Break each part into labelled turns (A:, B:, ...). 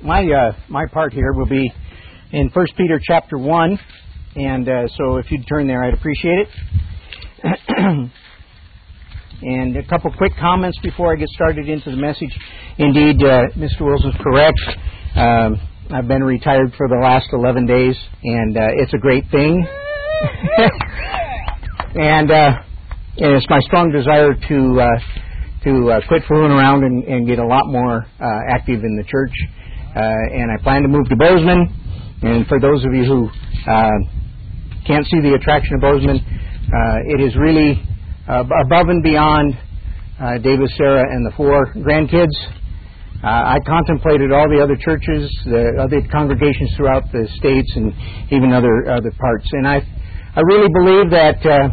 A: my part here will be in 1 Peter chapter 1, and so if you'd turn there, I'd appreciate it. And a couple quick comments before I get started into the message. Indeed, Mr. Wilson's correct. I've been retired for the last 11 days, and it's a great thing. And it's my strong desire to quit fooling around and get a lot more active in the church. And I plan to move to Bozeman. And for those of you who can't see the attraction of Bozeman, it is really above and beyond David, Sarah, and the 4 grandkids. I contemplated all the other churches, the other congregations throughout the states, and even other parts. And I really believe that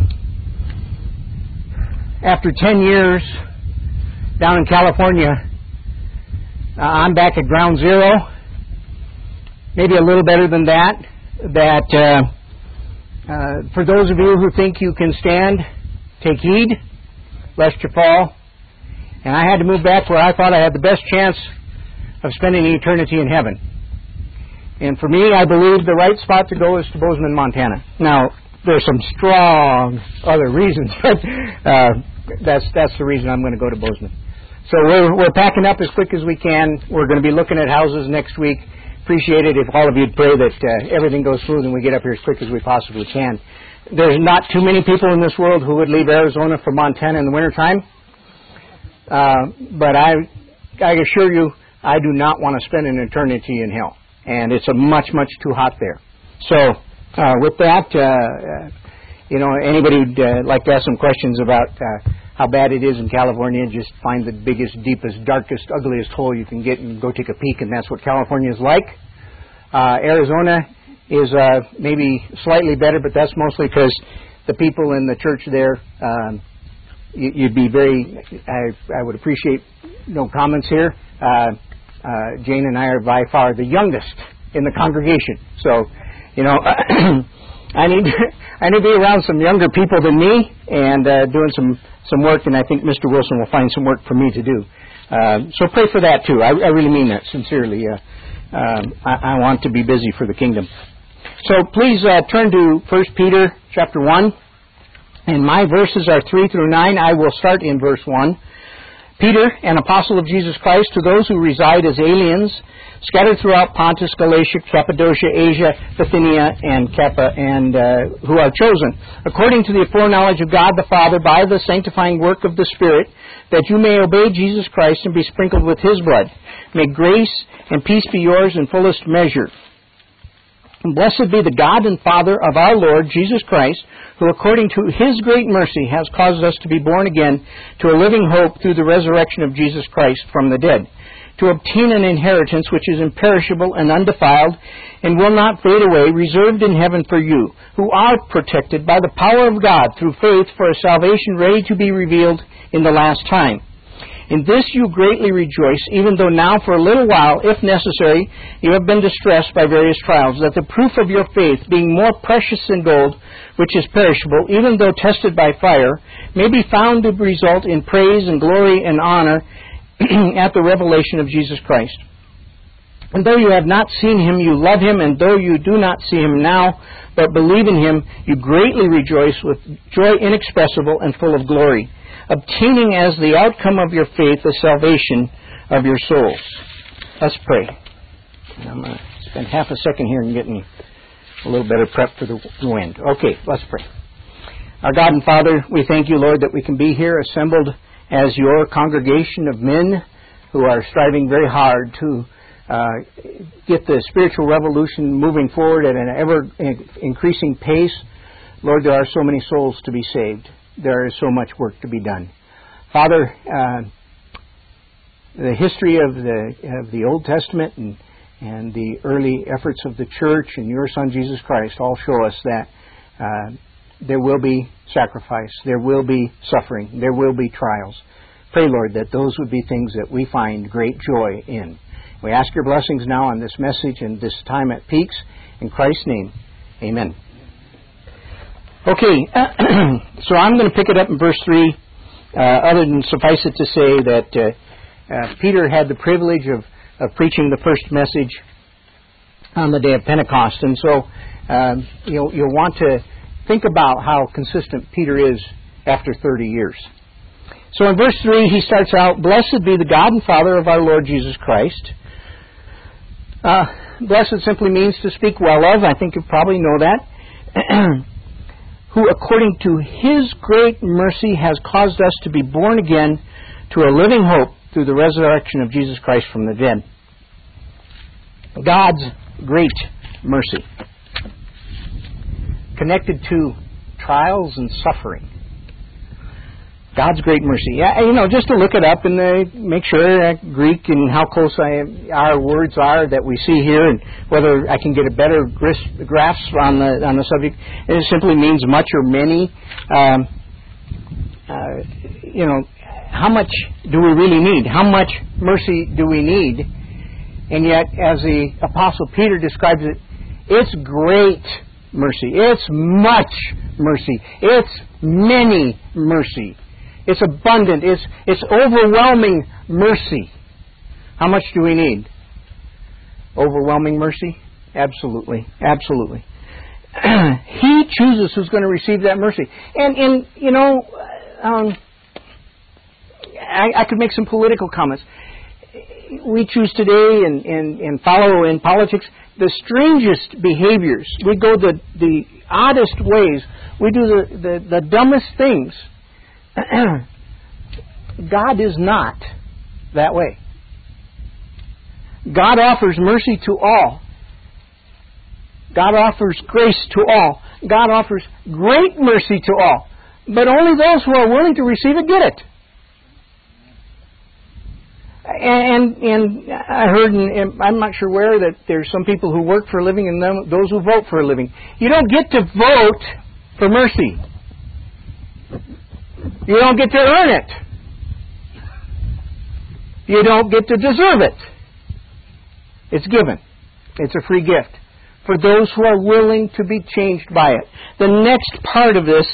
A: after 10 years down in California, I'm back at ground zero, maybe a little better than that. That for those of you who think you can stand, take heed, lest you fall. And I had to move back where I thought I had the best chance of spending eternity in heaven. And for me, I believe the right spot to go is to Bozeman, Montana. Now, there's some strong other reasons, but that's the reason I'm going to go to Bozeman. So we're packing up as quick as we can. We're going to be looking at houses next week. Appreciate it if all of you'd pray that everything goes smooth and we get up here as quick as we possibly can. There's not too many people in this world who would leave Arizona for Montana in the wintertime. But I assure you, I do not want to spend an eternity in hell. And it's much too hot there. So, with that, anybody who'd like to ask some questions about how bad it is in California, just find the biggest, deepest, darkest, ugliest hole you can get and go take a peek, and that's what California is like. Arizona is maybe slightly better, but that's mostly because the people in the church there, you'd be very, I would appreciate no comments here. Jane and I are by far the youngest in the congregation. So, I need to be around some younger people than me and doing some work, and I think Mr. Wilson will find some work for me to do. So pray for that too. I really mean that sincerely. I want to be busy for the kingdom. So please turn to 1 Peter chapter 1. And my verses are 3 through 9. I will start in verse 1. Peter, an apostle of Jesus Christ, to those who reside as aliens, scattered throughout Pontus, Galatia, Cappadocia, Asia, Bithynia, and who are chosen, according to the foreknowledge of God the Father, by the sanctifying work of the Spirit, that you may obey Jesus Christ and be sprinkled with His blood. May grace and peace be yours in fullest measure. And blessed be the God and Father of our Lord Jesus Christ, who according to His great mercy has caused us to be born again to a living hope through the resurrection of Jesus Christ from the dead, to obtain an inheritance which is imperishable and undefiled and will not fade away, reserved in heaven for you, who are protected by the power of God through faith for a salvation ready to be revealed in the last time. In this you greatly rejoice, even though now for a little while, if necessary, you have been distressed by various trials, that the proof of your faith, being more precious than gold, which is perishable, even though tested by fire, may be found to result in praise and glory and honor at the revelation of Jesus Christ. And though you have not seen Him, you love Him, and though you do not see Him now, but believe in Him, you greatly rejoice with joy inexpressible and full of glory, obtaining as the outcome of your faith the salvation of your souls. Let's pray. I'm going to spend half a second here and get me a little better prep for the wind. Okay, let's pray. Our God and Father, we thank you, Lord, that we can be here assembled as your congregation of men who are striving very hard to get the spiritual revolution moving forward at an ever-increasing pace. Lord, there are so many souls to be saved. There is so much work to be done. Father, the history of the Old Testament and the early efforts of the church and your Son Jesus Christ all show us that there will be sacrifice, there will be suffering, there will be trials. Pray, Lord, that those would be things that we find great joy in. We ask your blessings now on this message and this time at Peaks. In Christ's name, amen. Okay, so I'm going to pick it up in verse 3, other than suffice it to say that Peter had the privilege of preaching the first message on the day of Pentecost. And so you'll want to think about how consistent Peter is after 30 years. So in verse 3, he starts out, "Blessed be the God and Father of our Lord Jesus Christ." Blessed simply means to speak well of. I think you probably know that. Who, according to His great mercy, has caused us to be born again to a living hope through the resurrection of Jesus Christ from the dead. God's great mercy, connected to trials and suffering. God's great mercy. Yeah, just to look it up and make sure Greek and how close our words are that we see here, and whether I can get a better grasp on the subject. It simply means much or many. How much do we really need? How much mercy do we need? And yet, as the Apostle Peter describes it, it's great mercy. It's much mercy. It's many mercy. It's abundant. It's overwhelming mercy. How much do we need? Overwhelming mercy? Absolutely. Absolutely. He chooses who's going to receive that mercy. And I could make some political comments. We choose today and follow in politics the strangest behaviors. We go the oddest ways. We do the dumbest things. God is not that way. God offers mercy to all. God offers grace to all. God offers great mercy to all. But only those who are willing to receive it get it. And I heard, and I'm not sure where, that there's some people who work for a living and those who vote for a living. You don't get to vote for mercy. You don't get to earn it. You don't get to deserve it. It's given. It's a free gift for those who are willing to be changed by it. The next part of this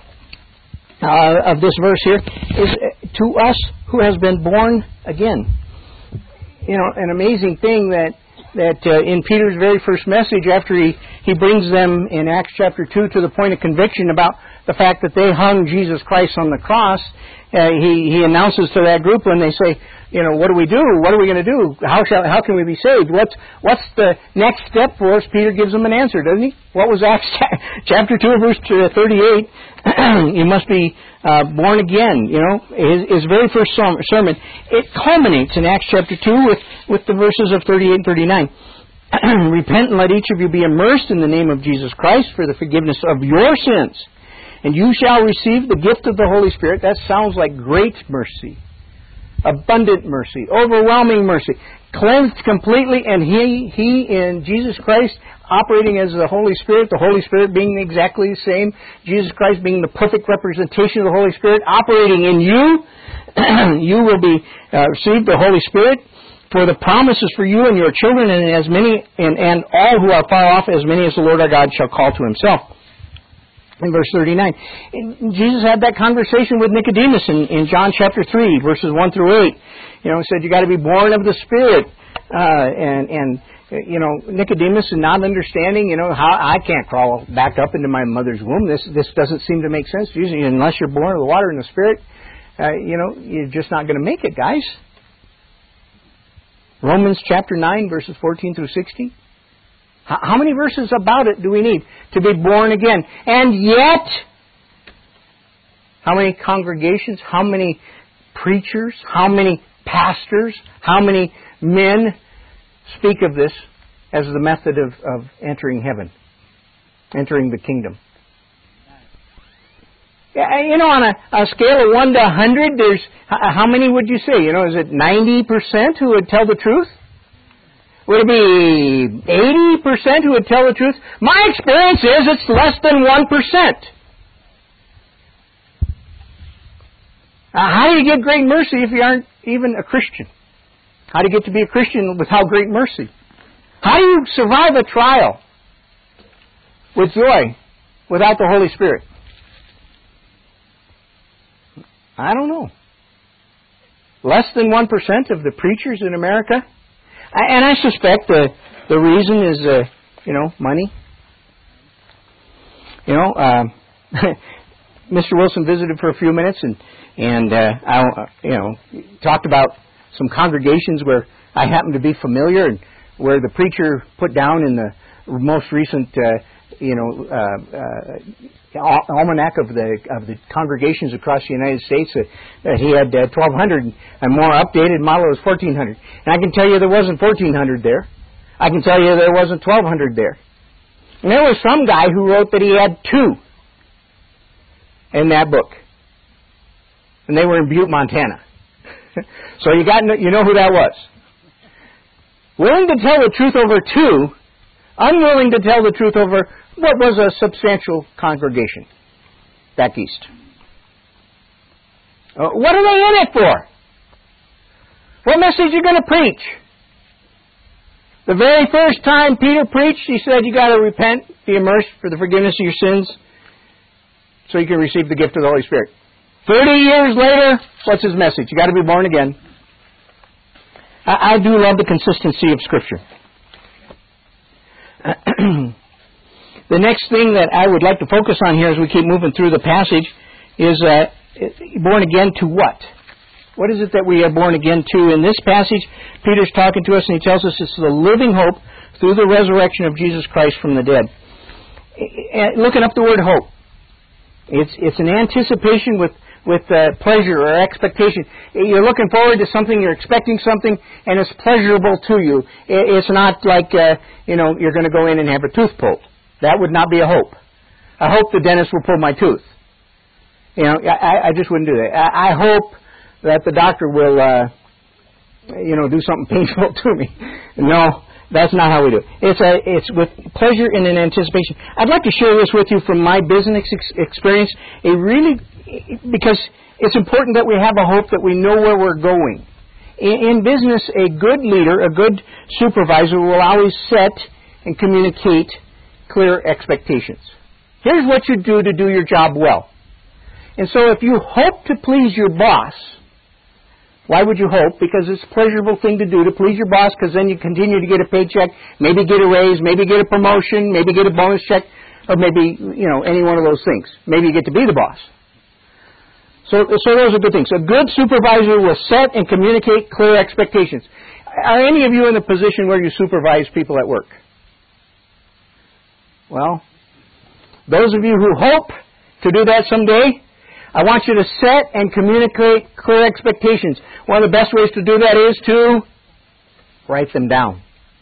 A: verse here is to us who has been born again. An amazing thing that in Peter's very first message, after he brings them in Acts chapter 2 to the point of conviction about the fact that they hung Jesus Christ on the cross, he announces to that group when they say, what do we do? What are we going to do? How can we be saved? What's the next step for us? Peter gives them an answer, doesn't he? What was Acts chapter 2, verse 38? You must be born again. His very first sermon. It culminates in Acts chapter 2 with the verses of 38 and 39. Repent and let each of you be immersed in the name of Jesus Christ for the forgiveness of your sins, and you shall receive the gift of the Holy Spirit. That sounds like great mercy, abundant mercy, overwhelming mercy, cleansed completely, and He in Jesus Christ operating as the Holy Spirit being exactly the same, Jesus Christ being the perfect representation of the Holy Spirit operating in you. You will be received the Holy Spirit. For the promises for you and your children, and as many and all who are far off, as many as the Lord our God shall call to Himself. In verse 39, Jesus had that conversation with Nicodemus in John chapter 3, verses 1 through 8. He said you got to be born of the Spirit, and Nicodemus is not understanding. How I can't crawl back up into my mother's womb. This doesn't seem to make sense. Usually, unless you're born of the water and the Spirit, you're just not going to make it, guys. Romans chapter 9, verses 14 through 16. How many verses about it do we need to be born again? And yet, how many congregations, how many preachers, how many pastors, how many men speak of this as the method of entering heaven, entering the kingdom? On a scale of 1 to 100, there's how many would you say? Is it 90% who would tell the truth? Would it be 80% who would tell the truth? My experience is it's less than 1%. How do you get great mercy if you aren't even a Christian? How do you get to be a Christian without great mercy? How do you survive a trial with joy without the Holy Spirit? I don't know. Less than 1% of the preachers in America? And I suspect the reason is, money. Mr. Wilson visited for a few minutes and talked about some congregations where I happen to be familiar and where the preacher put down in the most recent almanac of the congregations across the United States that he had 1,200 and more updated model was 1,400. And I can tell you there wasn't 1,400 there. I can tell you there wasn't 1,200 there. And there was some guy who wrote that he had 2 in that book. And they were in Butte, Montana. So you know who that was. Willing to tell the truth over 2, unwilling to tell the truth over what was a substantial congregation back east. What are they in it for? What message are you going to preach? The very first time Peter preached, he said you got to repent, be immersed for the forgiveness of your sins, so you can receive the gift of the Holy Spirit. 30 years later, what's his message? You got to be born again. I do love the consistency of Scripture. The next thing that I would like to focus on here as we keep moving through the passage is born again to what? What is it that we are born again to? In this passage, Peter's talking to us and he tells us it's the living hope through the resurrection of Jesus Christ from the dead. Looking up the word hope. It's an anticipation with pleasure or expectation. You're looking forward to something, you're expecting something, and it's pleasurable to you. It's not like, you're going to go in and have a tooth pulled. That would not be a hope. I hope the dentist will pull my tooth. I just wouldn't do that. I hope that the doctor will, do something painful to me. No, that's not how we do it. It's with pleasure and an anticipation. I'd like to share this with you from my business experience. Because it's important that we have a hope that we know where we're going. In business, a good leader, a good supervisor will always set and communicate clear expectations. Here's what you do to do your job well. And so if you hope to please your boss, why would you hope? Because it's a pleasurable thing to do to please your boss, because then you continue to get a paycheck, maybe get a raise, maybe get a promotion, maybe get a bonus check, or maybe, any one of those things. Maybe you get to be the boss. So those are good things. A good supervisor will set and communicate clear expectations. Are any of you in the position where you supervise people at work? Well, those of you who hope to do that someday, I want you to set and communicate clear expectations. One of the best ways to do that is to write them down.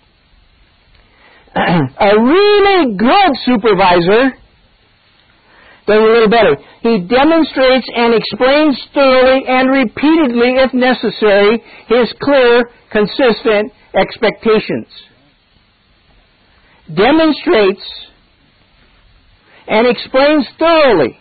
A: A really good supervisor does a little better. He demonstrates and explains thoroughly and repeatedly, if necessary, his clear, consistent expectations. Demonstrates and explains thoroughly.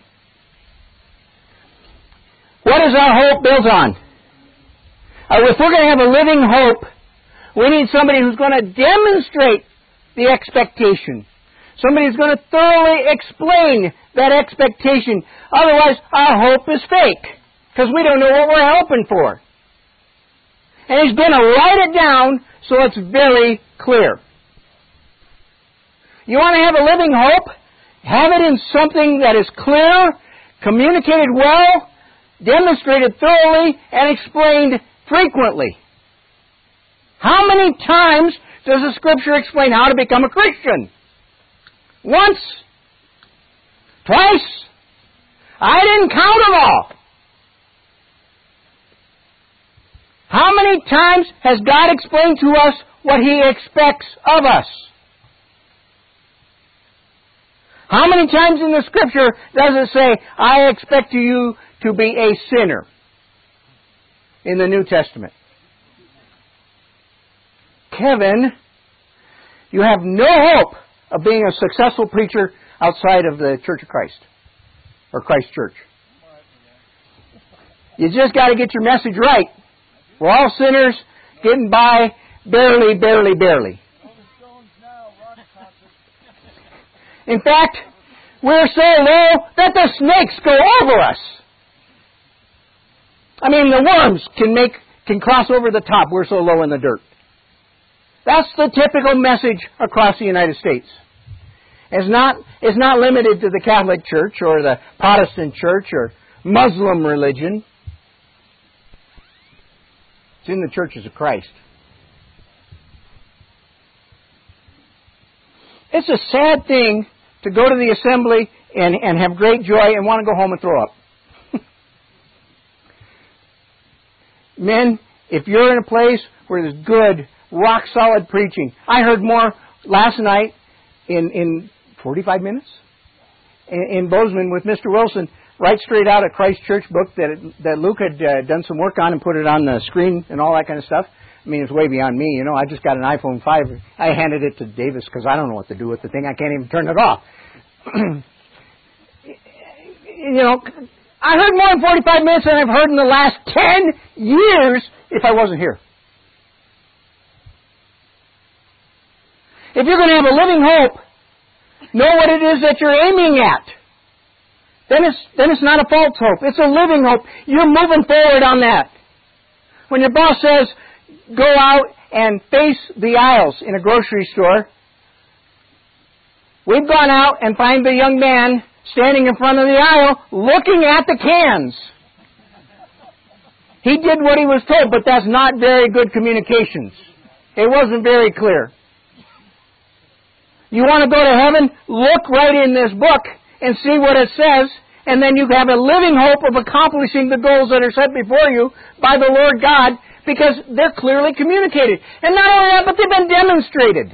A: What is our hope built on? If we're going to have a living hope, we need somebody who's going to demonstrate the expectation. Somebody who's going to thoroughly explain that expectation. Otherwise, our hope is fake, because we don't know what we're hoping for. And he's going to write it down so it's very clear. You want to have a living hope? Have it in something that is clear, communicated well, demonstrated thoroughly, and explained frequently. How many times does the Scripture explain how to become a Christian? Once? Twice? I didn't count them all. How many times has God explained to us what He expects of us? How many times in the Scripture does it say, I expect you to be a sinner in the New Testament? Kevin, you have no hope of being a successful preacher outside of the Church of Christ or Christ Church. You just got to get your message right. We're all sinners, getting by barely. In fact, we're so low that the snakes go over us. I mean, the worms can cross over the top. We're so low in the dirt. That's the typical message across the United States. It's not limited to the Catholic Church or the Protestant Church or Muslim religion. It's in the churches of Christ. It's a sad thing to go to the assembly and have great joy and want to go home and throw up. Men, if you're in a place where there's good, rock-solid preaching. I heard more last night in 45 minutes in Bozeman with Mr. Wilson, right straight out of Christ Church book that Luke had done some work on and put it on the screen and all that kind of stuff. I mean, it's way beyond me, you know. I just got an iPhone 5. I handed it to Davis because I don't know what to do with the thing. I can't even turn it off. You know, I heard more in 45 minutes than I've heard in the last 10 years if I wasn't here. If you're going to have a living hope, know what it is that you're aiming at. Then it's not a false hope. It's a living hope. You're moving forward on that. When your boss says, go out and face the aisles in a grocery store, we've gone out and find the young man standing in front of the aisle looking at the cans. He did what he was told, but that's not very good communications. It wasn't very clear. You want to go to heaven? Look right in this book and see what it says, and then you have a living hope of accomplishing the goals that are set before you by the Lord God, because they're clearly communicated. And not only that, but they've been demonstrated.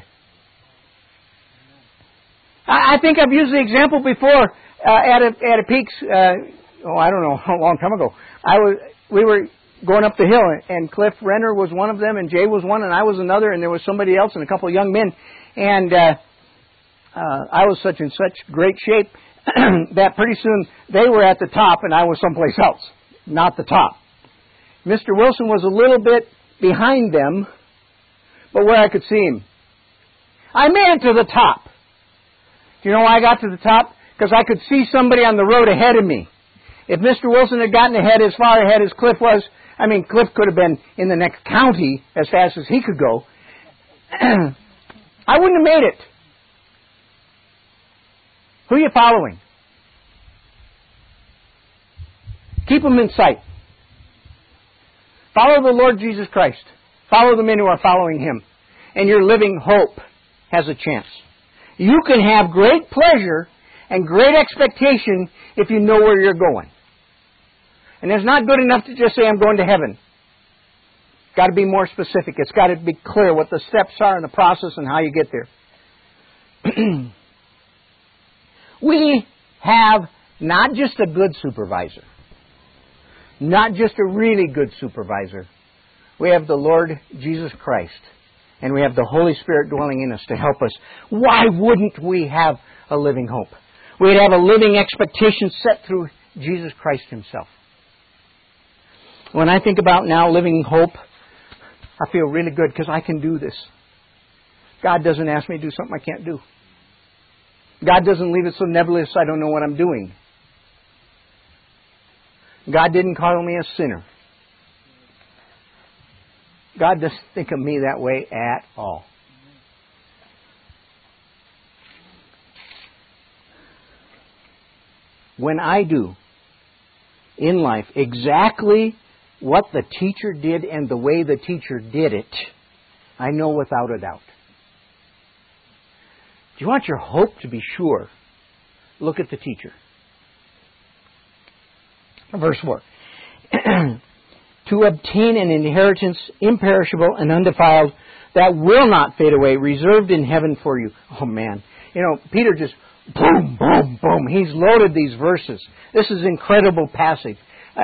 A: I think I've used the example before at a Peaks. I don't know, a long time ago. We were going up the hill, and Cliff Renner was one of them, and Jay was one, and I was another, and there was somebody else, and a couple of young men, and I was such in such great shape that pretty soon they were at the top, and I was someplace else, not the top. Mr. Wilson was a little bit behind them, but where I could see him. I made it to the top. Do you know why I got to the top? Because I could see somebody on the road ahead of me. If Mr. Wilson had gotten ahead as far ahead as Cliff was, I mean, Cliff could have been in the next county as fast as he could go. I wouldn't have made it. Who are you following? Keep them in sight. Follow the Lord Jesus Christ. Follow the men who are following Him. And your living hope has a chance. You can have great pleasure and great expectation if you know where you're going. And it's not good enough to just say, I'm going to heaven. It's got to be more specific. It's got to be clear what the steps are in the process and how you get there. We have not just a good supervisor, not just a really good supervisor. We have the Lord Jesus Christ, and we have the Holy Spirit dwelling in us to help us. Why wouldn't we have a living hope? We'd have a living expectation set through Jesus Christ Himself. When I think about now living hope, I feel really good because I can do this. God doesn't ask me to do something I can't do. God doesn't leave it so nebulous I don't know what I'm doing. God didn't call me a sinner. God doesn't think of me that way at all. When I do in life exactly what the teacher did and the way the teacher did it, I know without a doubt. Do you want your hope to be sure? Look at the teacher. Verse 4. To obtain an inheritance imperishable and undefiled that will not fade away, reserved in heaven for you. Oh man. You know, Peter just boom, boom, boom. He's loaded these verses. This is an incredible passage.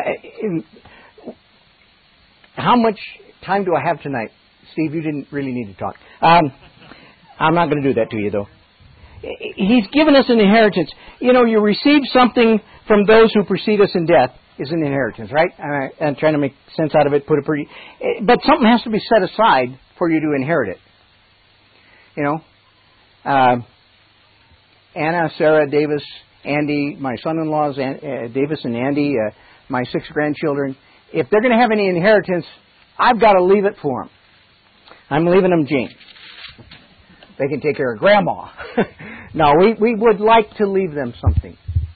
A: How much time do I have tonight? Steve, you didn't really need to talk. I'm not going to do that to you, though. He's given us an inheritance. You know, you receive something from those who precede us in death is an inheritance, right? I'm trying to make sense out of it, put it pretty... But something has to be set aside for you to inherit it. You know, Anna, Sarah, Davis, Andy, my son-in-laws, Davis and Andy, my 6 grandchildren, if they're going to have any inheritance, I've got to leave it for them. I'm leaving them Jane. They can take care of Grandma. No, we would like to leave them something.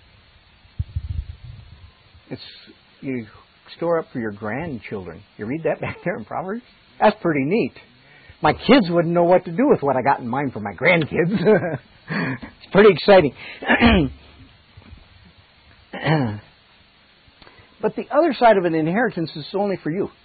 A: You store up for your grandchildren. You read that back there in Proverbs? That's pretty neat. My kids wouldn't know what to do with what I got in mind for my grandkids. It's pretty exciting. But the other side of an inheritance is only for you.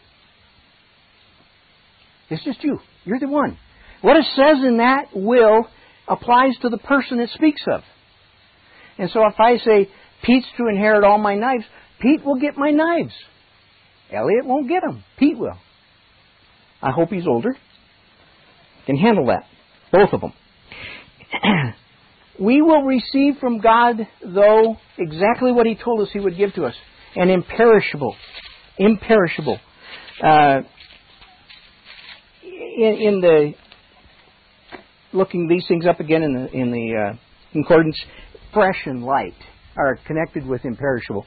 A: It's just you. You're the one. What it says in that will applies to the person it speaks of. And so if I say, Pete's to inherit all my knives, Pete will get my knives. Elliot won't get them. Pete will. I hope he's older. Can handle that. Both of them. We will receive from God, though, exactly what He told us He would give to us. An imperishable. Imperishable. In the looking these things up again in the concordance, fresh and light are connected with imperishable.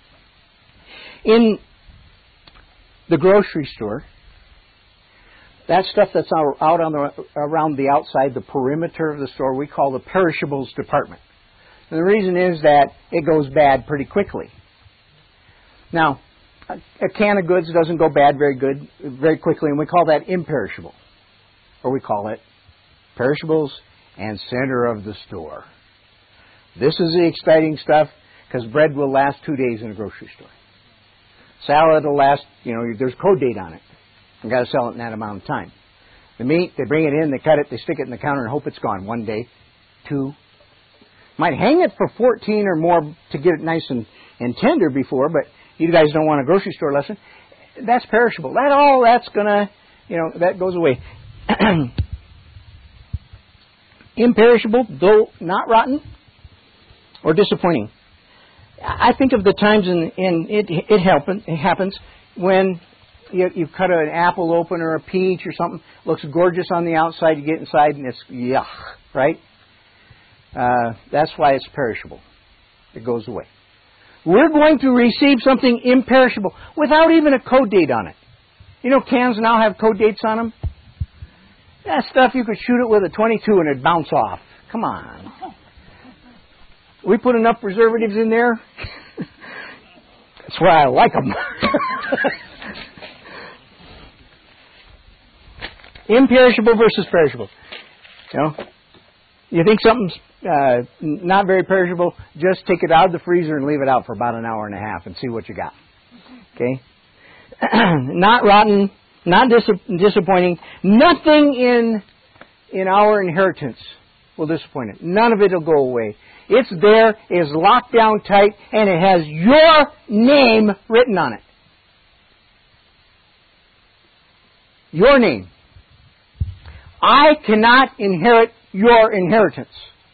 A: In the grocery store, that stuff that's out around the outside, the perimeter of the store, we call the perishables department. And the reason is that it goes bad pretty quickly. Now, a can of goods doesn't go bad very quickly, and we call that imperishable. Or we call it perishables and center of the store. This is the exciting stuff, because bread will last 2 days in a grocery store. Salad will last, there's a code date on it. You've got to sell it in that amount of time. The meat, they bring it in, they cut it, they stick it in the counter and hope it's gone 1 day, 2. Might hang it for 14 or more to get it nice and tender before, but you guys don't want a grocery store lesson. That's perishable. That's going to, that goes away. Imperishable, though not rotten or disappointing. I think of the times, and it happens when you cut an apple open or a peach or something, looks gorgeous on the outside, you get inside and it's yuck, right? That's why it's perishable. It goes away. We're going to receive something imperishable without even a code date on it. Cans now have code dates on them. That stuff, you could shoot it with a .22 and it'd bounce off. Come on. We put enough preservatives in there. That's why I like them. Imperishable versus perishable. You think something's not very perishable, just take it out of the freezer and leave it out for about an hour and a half and see what you got. Okay? Not rotten, not disappointing. Nothing in our inheritance will disappoint it. None of it will go away. It's there, it's locked down tight, and it has your name written on it. Your name. I cannot inherit your inheritance.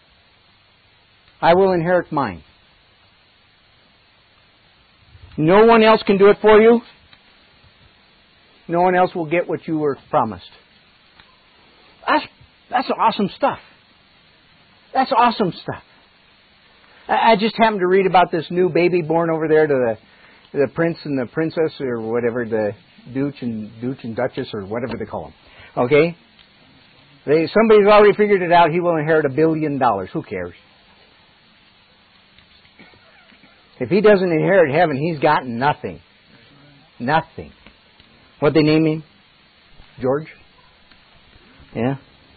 A: I will inherit mine. No one else can do it for you. No one else will get what you were promised. That's awesome stuff. That's awesome stuff. I just happened to read about this new baby born over there to the prince and the princess or whatever, the Duke and Duchess or whatever they call them. Okay? Somebody's already figured it out. He will inherit $1 billion. Who cares? If he doesn't inherit heaven, he's got nothing. Nothing. What'd they name him? George? Yeah?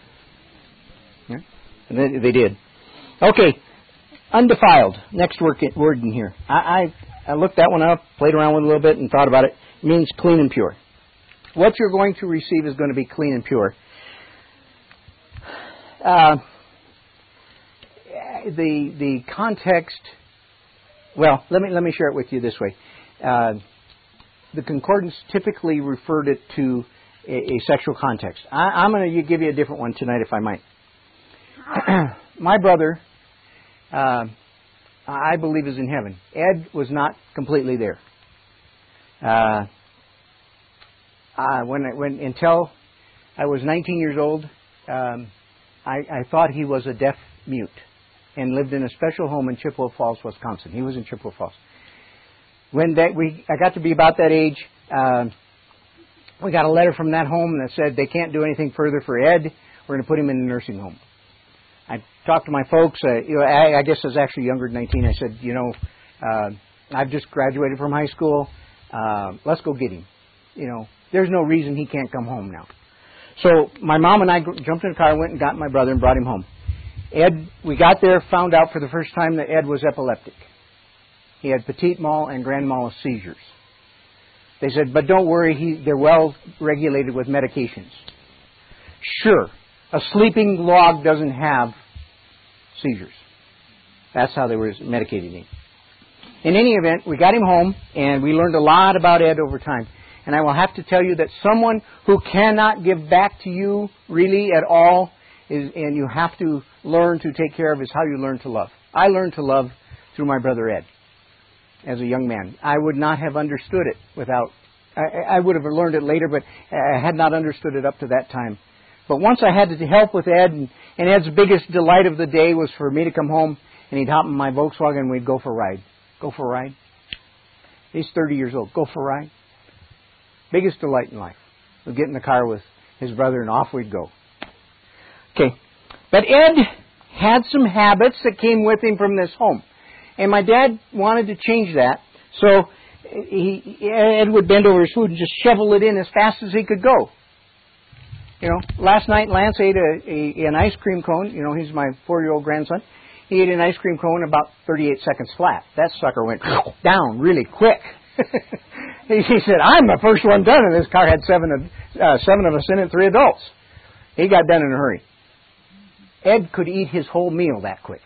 A: They did. Okay. Undefiled. Next word in here. I looked that one up, played around with it a little bit, and thought about it. It means clean and pure. What you're going to receive is going to be clean and pure. The context. Well, let me share it with you this way. The concordance typically referred it to a sexual context. I'm going to give you a different one tonight, if I might. My brother, I believe, is in heaven. Ed was not completely there. Until I was 19 years old, I thought he was a deaf mute and lived in a special home in Chippewa Falls, Wisconsin. He was in Chippewa Falls. When I got to be about that age, we got a letter from that home that said they can't do anything further for Ed. We're going to put him in a nursing home. I talked to my folks. I guess I was actually younger than 19. I said, I've just graduated from high school. Let's go get him. There's no reason he can't come home now. So my mom and I jumped in the car, went and got my brother and brought him home. Ed, we got there, found out for the first time that Ed was epileptic. He had petit mal and grand mal seizures. They said, but don't worry, they're well regulated with medications. Sure, a sleeping log doesn't have seizures. That's how they were medicating him. In any event, we got him home, and we learned a lot about Ed over time. And I will have to tell you that someone who cannot give back to you really at all, and you have to learn to take care of, is how you learn to love. I learned to love through my brother Ed as a young man. I would not have understood it without... I would have learned it later, but I had not understood it up to that time. But once I had to help with Ed, and Ed's biggest delight of the day was for me to come home, and he'd hop in my Volkswagen and we'd go for a ride. Go for a ride. He's 30 years old. Go for a ride. Biggest delight in life. We'd get in the car with his brother and off we'd go. Okay. But Ed had some habits that came with him from this home. And my dad wanted to change that. So Ed would bend over his food and just shovel it in as fast as he could go. Last night Lance ate an ice cream cone. He's my 4-year-old grandson. He ate an ice cream cone about 38 seconds flat. That sucker went down really quick. He said, I'm the first one done, and this car had seven of us in it, 3 adults. He got done in a hurry. Ed could eat his whole meal that quick.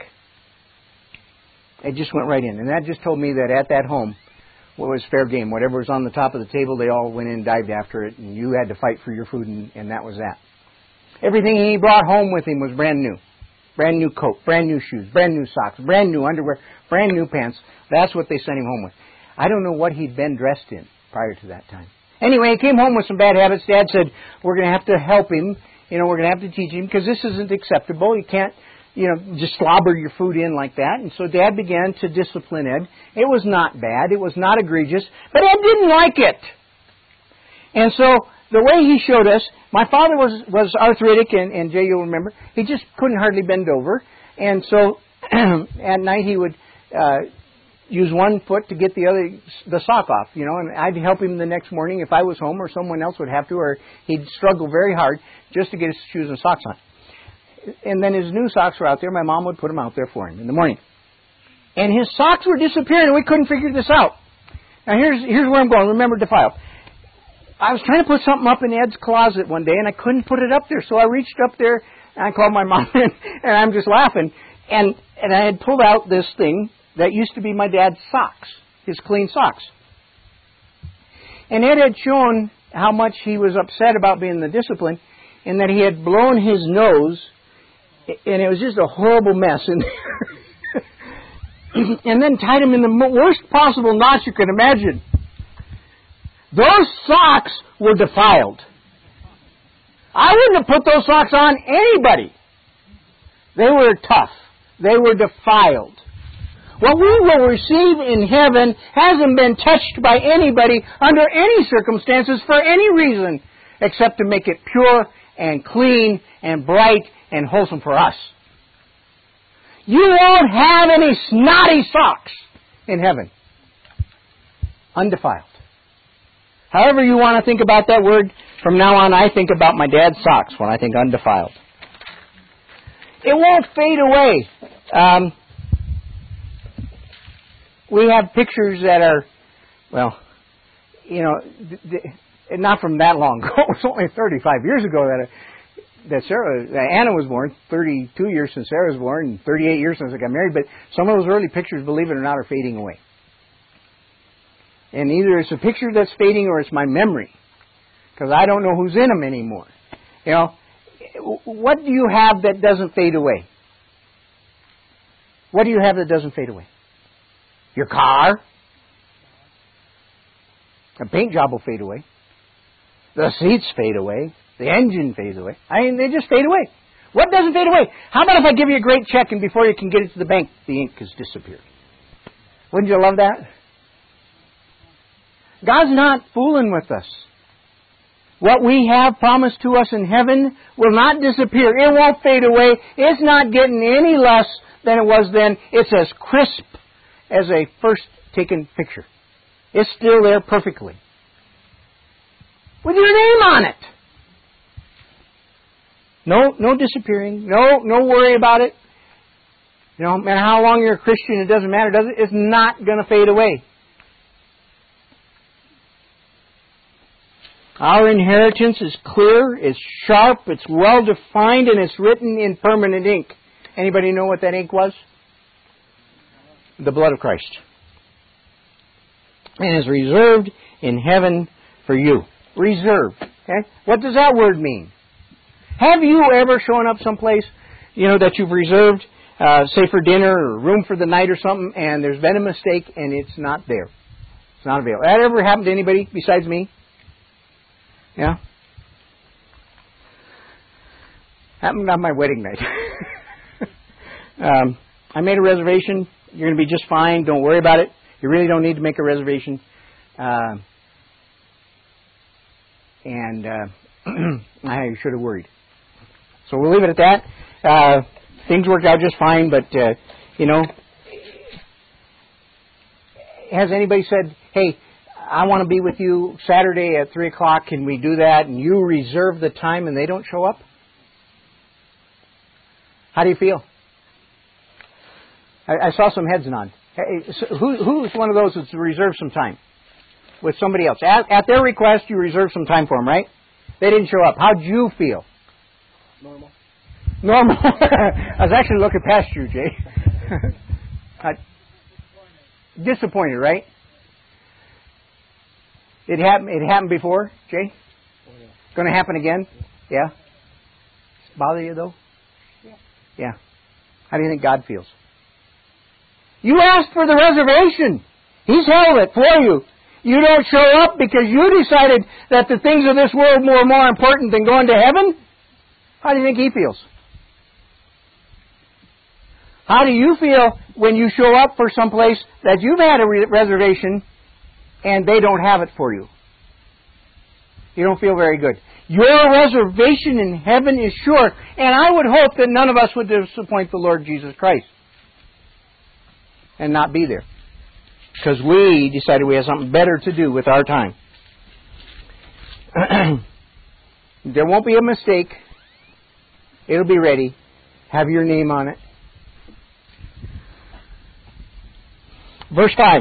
A: It just went right in. And that just told me that at that home, what was fair game? Whatever was on the top of the table, they all went in and dived after it, and you had to fight for your food, and that was that. Everything he brought home with him was brand new. Brand new coat, brand new shoes, brand new socks, brand new underwear, brand new pants. That's what they sent him home with. I don't know what he'd been dressed in prior to that time. Anyway, he came home with some bad habits. Dad said, we're going to have to help him. We're going to have to teach him because this isn't acceptable. You can't, just slobber your food in like that. And so Dad began to discipline Ed. It was not bad. It was not egregious. But Ed didn't like it. And so the way he showed us, my father was arthritic, and Jay, you'll remember, he just couldn't hardly bend over. And so at night he would use one foot to get the sock off, and I'd help him the next morning if I was home, or someone else would have to, or he'd struggle very hard just to get his shoes and socks on. And then his new socks were out there. My mom would put them out there for him in the morning. And his socks were disappearing, and we couldn't figure this out. Now here's where I'm going. Remember, defiled. I was trying to put something up in Ed's closet one day, and I couldn't put it up there. So I reached up there, and I called my mom, and I'm just laughing. And I had pulled out this thing that used to be my dad's socks, his clean socks. And Ed had shown how much he was upset about being in the discipline, and that he had blown his nose, and it was just a horrible mess in there. And then tied him in the worst possible knots you could imagine. Those socks were defiled. I wouldn't have put those socks on anybody. They were tough. They were defiled. What we will receive in heaven hasn't been touched by anybody under any circumstances for any reason except to make it pure and clean and bright and wholesome for us. You won't have any snotty socks in heaven. Undefiled. However you want to think about that word, from now on I think about my dad's socks when I think undefiled. It won't fade away. We have pictures that are, not from that long ago. It was only 35 years ago that Anna was born, 32 years since Sarah was born, and 38 years since I got married. But some of those early pictures, believe it or not, are fading away. And either it's a picture that's fading or it's my memory, because I don't know who's in them anymore. What do you have that doesn't fade away? What do you have that doesn't fade away? Your car. The paint job will fade away. The seats fade away. The engine fades away. They just fade away. What doesn't fade away? How about if I give you a great check and before you can get it to the bank, the ink has disappeared? Wouldn't you love that? God's not fooling with us. What we have promised to us in heaven will not disappear. It won't fade away. It's not getting any less than it was then. It's as crisp as a first taken picture. It's still there perfectly, with your name on it. No disappearing. No worry about it. No matter how long you're a Christian, it doesn't matter, does it? It's not going to fade away. Our inheritance is clear, it's sharp, it's well defined, and it's written in permanent ink. Anybody know what that ink was? The blood of Christ. And is reserved in heaven for you. Reserved. Okay? What does that word mean? Have you ever shown up someplace, that you've reserved, say for dinner or room for the night or something, and there's been a mistake and it's not there? It's not available. That ever happened to anybody besides me? Yeah? Happened on my wedding night. I made a reservation. You're going to be just fine. Don't worry about it. You really don't need to make a reservation. I should have worried. So we'll leave it at that. Things worked out just fine, but, has anybody said, hey, I want to be with you Saturday at 3 o'clock, can we do that? And you reserve the time and they don't show up? How do you feel? I saw some heads nod. Hey, so who's one of those that's reserved some time with somebody else? At their request, you reserved some time for them, right? They didn't show up. How'd you feel? Normal. I was actually looking past you, Jay. Disappointed, right? It happened before, Jay? Going to happen again? Yeah? Bother you, though? Yeah. How do you think God feels? You asked for the reservation. He's held it for you. You don't show up because you decided that the things of this world were more important than going to heaven? How do you think He feels? How do you feel when you show up for some place that you've had a reservation and they don't have it for you? You don't feel very good. Your reservation in heaven is sure, and I would hope that none of us would disappoint the Lord Jesus Christ and not be there, because we decided we had something better to do with our time. There won't be a mistake. It'll be ready. Have your name on it. Verse 5.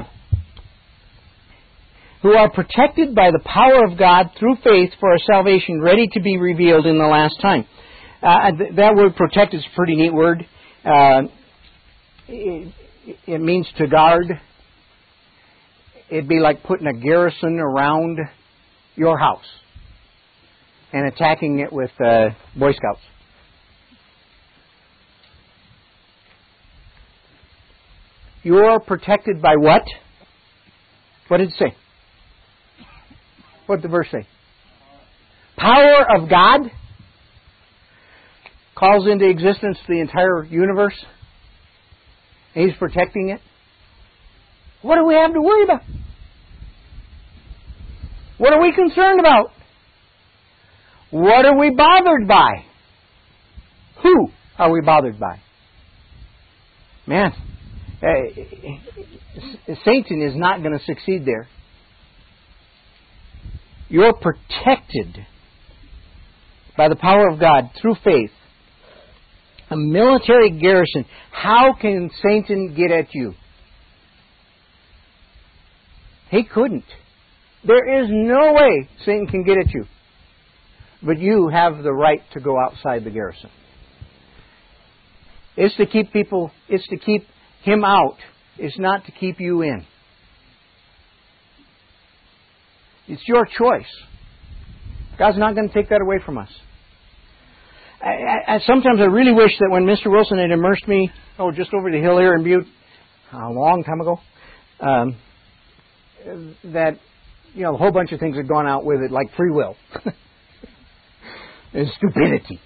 A: Who are protected by the power of God through faith for a salvation ready to be revealed in the last time. That word protect is a pretty neat word. It means to guard. It'd be like putting a garrison around your house and attacking it with Boy Scouts. You are protected by what? What did it say? What did the verse say? Power of God calls into existence the entire universe. And He's protecting it. What do we have to worry about? What are we concerned about? What are we bothered by? Who are we bothered by? Man, Satan is not going to succeed there. You're protected by the power of God through faith. A military garrison. How can Satan get at you? He couldn't. There is no way Satan can get at you. But you have the right to go outside the garrison. It's to keep him out. It's not to keep you in. It's your choice. God's not going to take that away from us. Sometimes I really wish that when Mr. Wilson had immersed me, just over the hill here in Butte, a long time ago, that, a whole bunch of things had gone out with it, like free will and stupidity.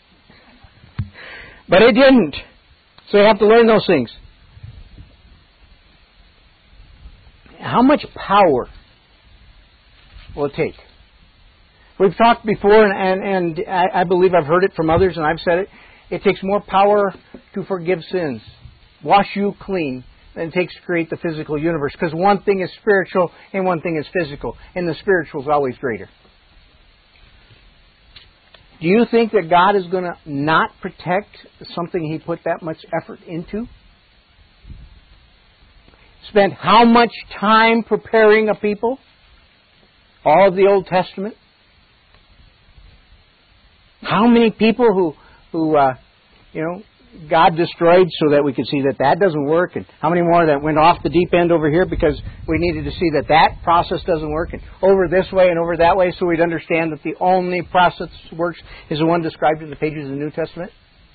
A: But it didn't. So you have to learn those things. How much power will it take? We've talked before, and I believe I've heard it from others, and I've said it. It takes more power to forgive sins, wash you clean, than it takes to create the physical universe. Because one thing is spiritual and one thing is physical, and the spiritual is always greater. Do you think that God is going to not protect something He put that much effort into? Spent how much time preparing a people? All of the Old Testament? How many people who God destroyed so that we could see that doesn't work, and how many more that went off the deep end over here because we needed to see that process doesn't work, and over this way and over that way, so we'd understand that the only process that works is the one described in the pages of the New Testament?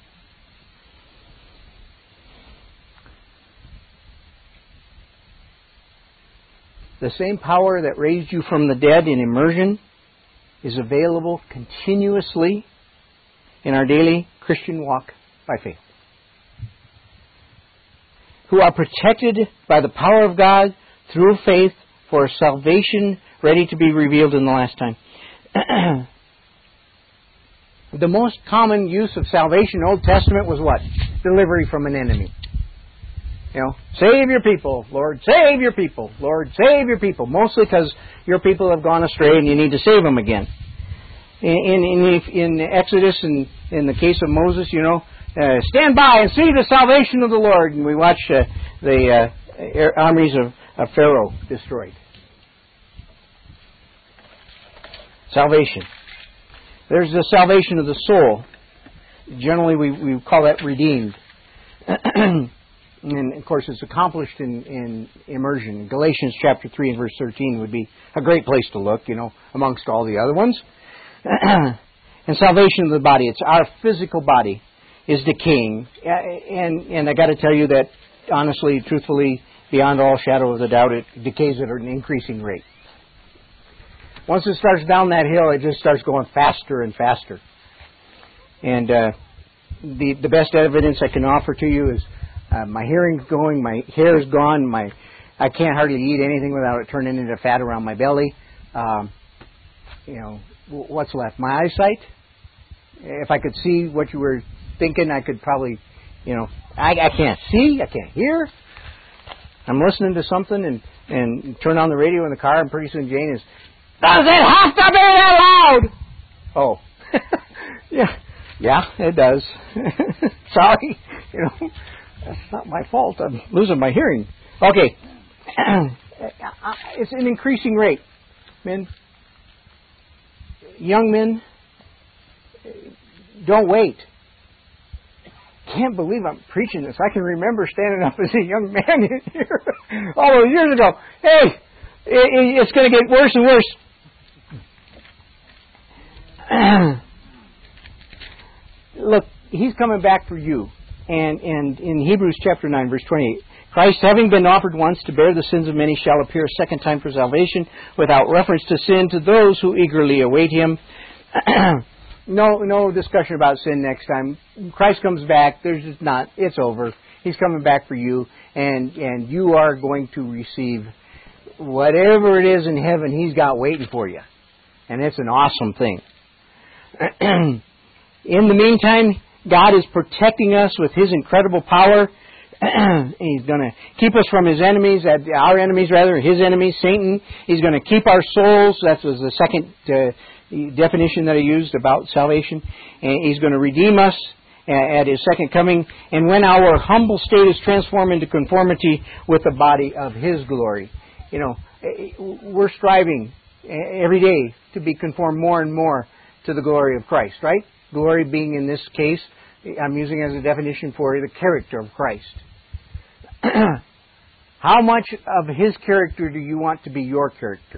A: The same power that raised you from the dead in immersion is available continuously in our daily Christian walk by faith. Who are protected by the power of God through faith for salvation ready to be revealed in the last time. The most common use of salvation in the Old Testament was what? Delivery from an enemy. Save your people, Lord, save your people, Lord, save your people. Mostly because your people have gone astray and you need to save them again. In Exodus, in the case of Moses, stand by and see the salvation of the Lord. And we watch the armies of Pharaoh destroyed. Salvation. There's the salvation of the soul. Generally, we call that redeemed. And, of course, it's accomplished in immersion. Galatians chapter 3 and verse 13 would be a great place to look, amongst all the other ones. And salvation of the body. It's our physical body is decaying. And I got to tell you that, honestly, truthfully, beyond all shadow of a doubt, it decays at an increasing rate. Once it starts down that hill, it just starts going faster and faster. And the best evidence I can offer to you is my hearing's going, my hair is gone, I can't hardly eat anything without it turning into fat around my belly. What's left? My eyesight? If I could see what you were thinking, I could probably, I can't see, I can't hear. I'm listening to something and turn on the radio in the car, and pretty soon Jane is, does it have to be that loud? Oh. Yeah, it does. Sorry, that's not my fault. I'm losing my hearing. Okay. It's an increasing rate. Men, young men, don't wait. Can't believe I'm preaching this. I can remember standing up as a young man here all those years ago. Hey, it's going to get worse and worse. Look, He's coming back for you. And in Hebrews chapter 9, verse 28, Christ, having been offered once to bear the sins of many, shall appear a second time for salvation, without reference to sin, to those who eagerly await Him. No discussion about sin next time. Christ comes back. There's just not. It's over. He's coming back for you, and you are going to receive whatever it is in heaven He's got waiting for you. And it's an awesome thing. In the meantime, God is protecting us with His incredible power. He's going to keep us from His enemies, our enemies rather, His enemies, Satan. He's going to keep our souls. That was the second definition that I used about salvation. And He's going to redeem us at His second coming. And when our humble state is transformed into conformity with the body of His glory. We're striving every day to be conformed more and more to the glory of Christ, right? Glory being, in this case, I'm using as a definition for the character of Christ. How much of His character do you want to be your character?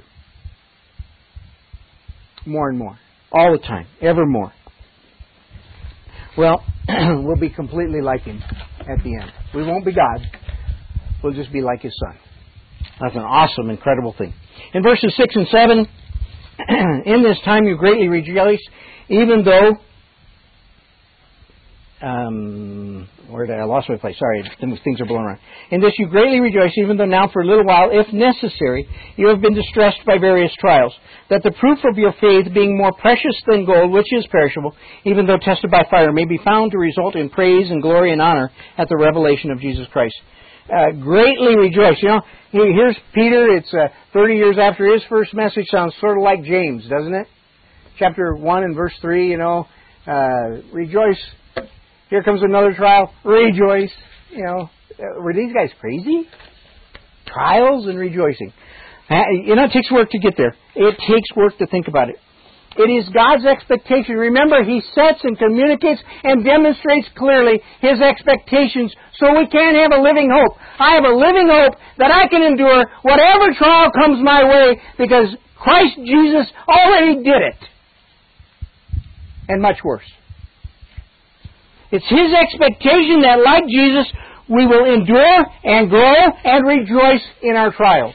A: More and more. All the time. Ever more. Well, we'll be completely like Him at the end. We won't be God. We'll just be like His Son. That's an awesome, incredible thing. In verses 6 and 7, in this time you greatly rejoice, even though where did I lost my place? Sorry, things are blowing around. In this you greatly rejoice, even though now for a little while, if necessary, you have been distressed by various trials, that the proof of your faith, being more precious than gold, which is perishable, even though tested by fire, may be found to result in praise and glory and honor at the revelation of Jesus Christ. Greatly rejoice. You know, here's Peter. It's 30 years after his first message. Sounds sort of like James, doesn't it? Chapter 1 and verse 3, rejoice. Here comes another trial. Rejoice. Were these guys crazy? Trials and rejoicing. It takes work to get there. It takes work to think about it. It is God's expectation. Remember, He sets and communicates and demonstrates clearly His expectations so we can have a living hope. I have a living hope that I can endure whatever trial comes my way because Christ Jesus already did it. And much worse. It's His expectation that, like Jesus, we will endure and grow and rejoice in our trials.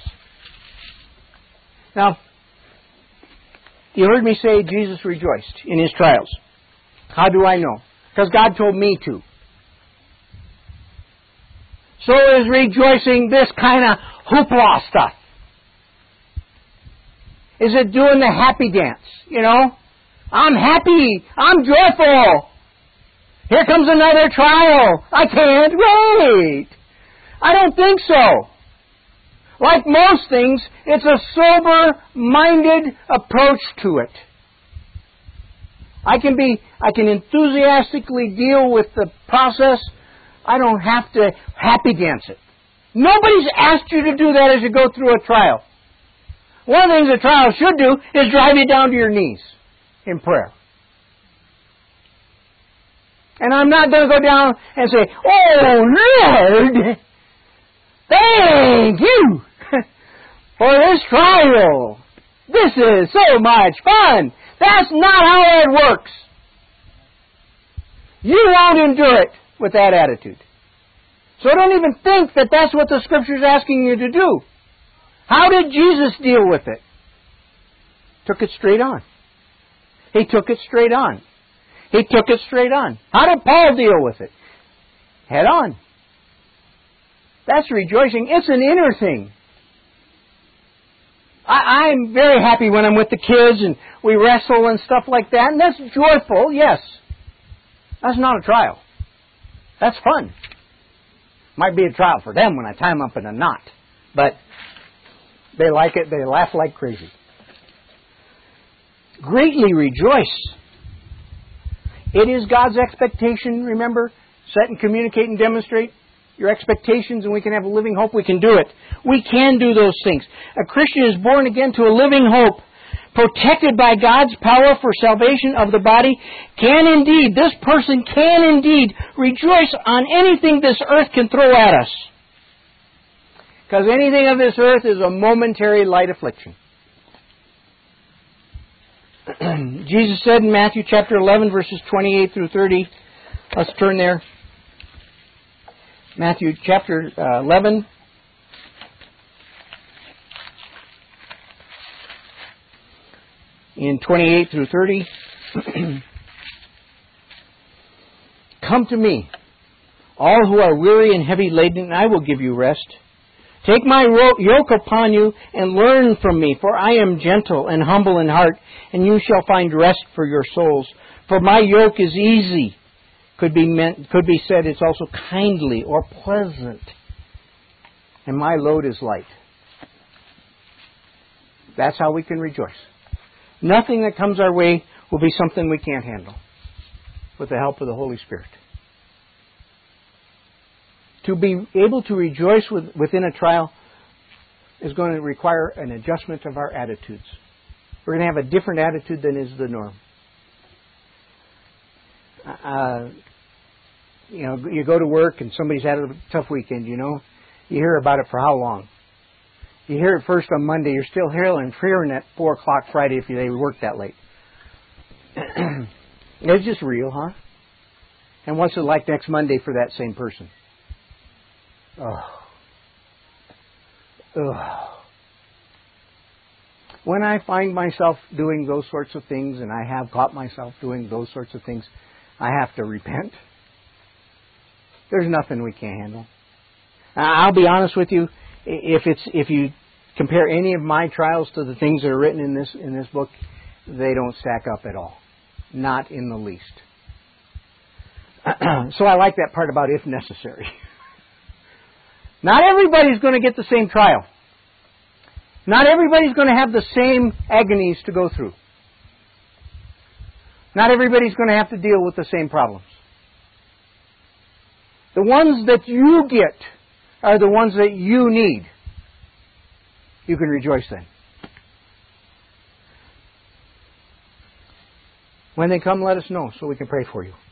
A: Now, you heard me say Jesus rejoiced in His trials. How do I know? Because God told me to. So is rejoicing this kind of hoopla stuff. Is it doing the happy dance? I'm happy. I'm joyful. Here comes another trial. I can't wait. I don't think so. Like most things, it's a sober-minded approach to it. I can enthusiastically deal with the process. I don't have to happy dance it. Nobody's asked you to do that as you go through a trial. One of the things a trial should do is drive you down to your knees in prayer. And I'm not going to go down and say, "Oh, Lord, thank you for this trial. This is so much fun." That's not how it works. You won't endure it with that attitude. So don't even think that that's what the Scripture is asking you to do. How did Jesus deal with it? Took it straight on. He took it straight on. He took it straight on. How did Paul deal with it? Head on. That's rejoicing. It's an inner thing. I'm very happy when I'm with the kids and we wrestle and stuff like that, and that's joyful, yes. That's not a trial. That's fun. Might be a trial for them when I tie them up in a knot, but they like it. They laugh like crazy. Greatly rejoice. It is God's expectation, remember, set and communicate and demonstrate your expectations, and we can have a living hope. We can do it. We can do those things. A Christian is born again to a living hope, protected by God's power for salvation of the body, this person can indeed rejoice on anything this earth can throw at us. Because anything of this earth is a momentary light affliction. Jesus said in Matthew chapter 11, verses 28 through 30, let's turn there. Matthew chapter 11, in 28 through 30. Come to me, all who are weary and heavy laden, and I will give you rest. Take my yoke upon you and learn from me, for I am gentle and humble in heart, and you shall find rest for your souls. For my yoke is easy. Could be said it's also kindly or pleasant, and my load is light. That's how we can rejoice. Nothing that comes our way will be something we can't handle with the help of the Holy Spirit. To be able to rejoice within a trial is going to require an adjustment of our attitudes. We're going to have a different attitude than is the norm. You go to work and somebody's had a tough weekend, You hear about it for how long? You hear it first on Monday. You're still hearing at 4 o'clock Friday if they work that late. It's just real, huh? And what's it like next Monday for that same person? When I find myself doing those sorts of things, and I have caught myself doing those sorts of things, I have to repent. There's nothing we can't handle. I'll be honest with you. If you compare any of my trials to the things that are written in this book, they don't stack up at all. Not in the least. So I like that part about if necessary. Not everybody's going to get the same trial. Not everybody's going to have the same agonies to go through. Not everybody's going to have to deal with the same problems. The ones that you get are the ones that you need. You can rejoice then. When they come, let us know so we can pray for you.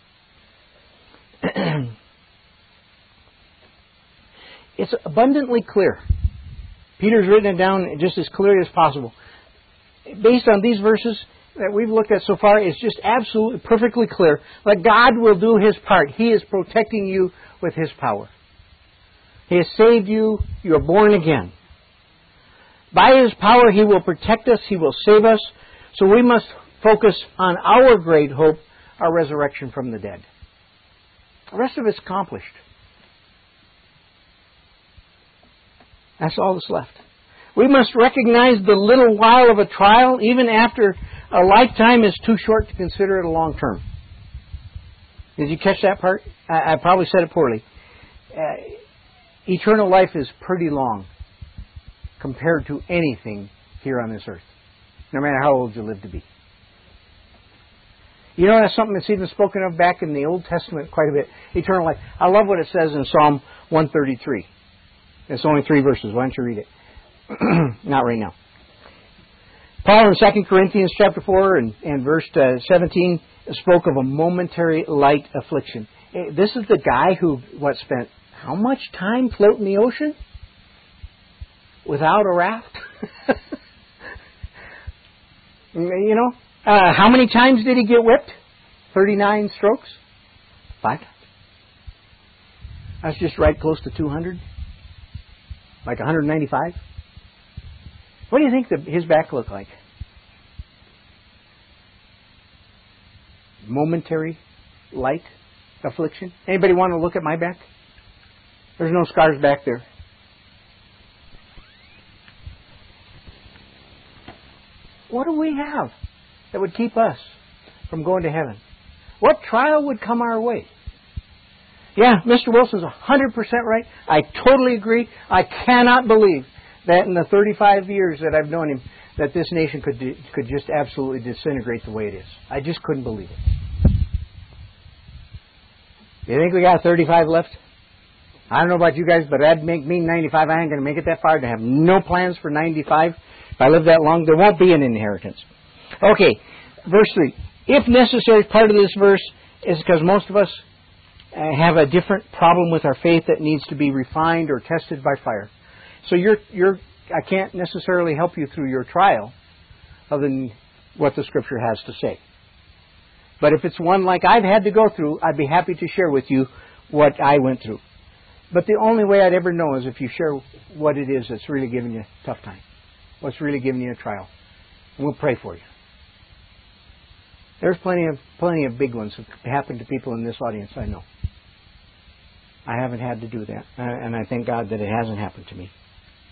A: It's abundantly clear. Peter's written it down just as clearly as possible. Based on these verses that we've looked at so far, it's just absolutely perfectly clear that God will do His part. He is protecting you with His power. He has saved you. You are born again. By His power, He will protect us. He will save us. So we must focus on our great hope, our resurrection from the dead. The rest of it's accomplished. That's all that's left. We must recognize the little while of a trial, even after a lifetime is too short to consider it a long term. Did you catch that part? I probably said it poorly. Eternal life is pretty long compared to anything here on this earth, no matter how old you live to be. You know, that's something that's even spoken of back in the Old Testament quite a bit. Eternal life. I love what it says in Psalm 133. It's only 3 verses. Why don't you read it? Not right now. Paul in 2 Corinthians chapter 4 and verse 17 spoke of a momentary light affliction. This is the guy who spent how much time floating the ocean without a raft? You know, how many times did he get whipped? 39 strokes? 5 times. That's just right close to 200. Like 195. What do you think his back looked like? Momentary light affliction. Anybody want to look at my back? There's no scars back there. What do we have that would keep us from going to heaven? What trial would come our way? Yeah, Mr. Wilson's 100% right. I totally agree. I cannot believe that in the 35 years that I've known him, that this nation could just absolutely disintegrate the way it is. I just couldn't believe it. You think we got 35 left? I don't know about you guys, but that'd make me 95. I ain't going to make it that far. I have no plans for 95. If I live that long, there won't be an inheritance. Okay, verse 3. If necessary, part of this verse is because most of us have a different problem with our faith that needs to be refined or tested by fire. So I can't necessarily help you through your trial other than what the Scripture has to say. But if it's one like I've had to go through, I'd be happy to share with you what I went through. But the only way I'd ever know is if you share what it is that's really giving you a tough time, what's really giving you a trial. And we'll pray for you. There's plenty of big ones that happen to people in this audience, I know. I haven't had to do that, and I thank God that it hasn't happened to me.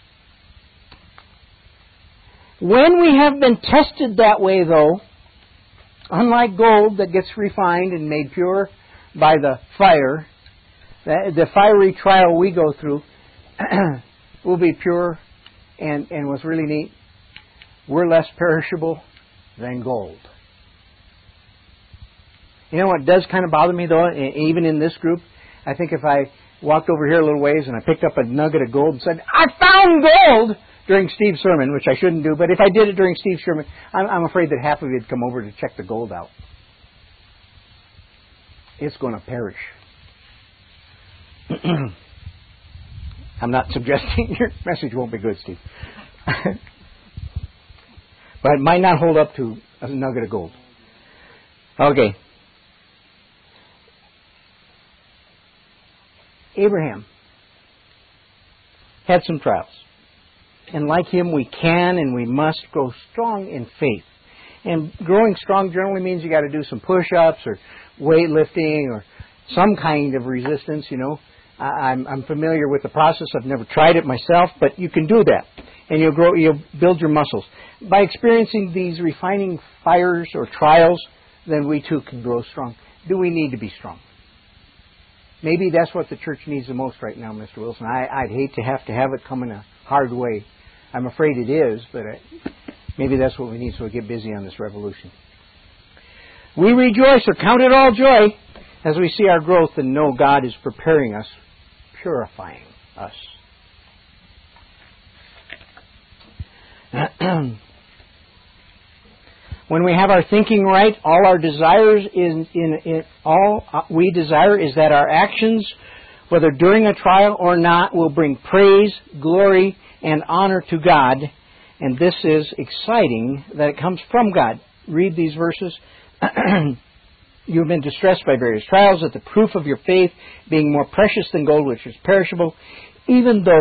A: When we have been tested that way, though, unlike gold that gets refined and made pure by the fire, the fiery trial we go through will be pure, and what's really neat, we're less perishable than gold. You know what does kind of bother me, though, even in this group? I think if I walked over here a little ways and I picked up a nugget of gold and said, I found gold, during Steve's sermon, which I shouldn't do, but if I did it during Steve's sermon, I'm afraid that half of you would come over to check the gold out. It's going to perish. I'm not suggesting your message won't be good, Steve. But it might not hold up to a nugget of gold. Okay. Abraham had some trials. And like him, we can and we must grow strong in faith. And growing strong generally means you got to do some push-ups or weightlifting or some kind of resistance, I'm familiar with the process. I've never tried it myself, but you can do that. And you'll build your muscles. By experiencing these refining fires or trials, then we too can grow strong. Do we need to be strong? Maybe that's what the church needs the most right now, Mr. Wilson. I'd hate to have it come in a hard way. I'm afraid it is, but maybe that's what we need, so we get busy on this revolution. We rejoice or count it all joy as we see our growth and know God is preparing us, purifying us. When we have our thinking right, all our desires we desire is that our actions, whether during a trial or not, will bring praise, glory, and honor to God. And this is exciting that it comes from God. Read these verses. You have been distressed by various trials, that the proof of your faith, being more precious than gold which is perishable, even though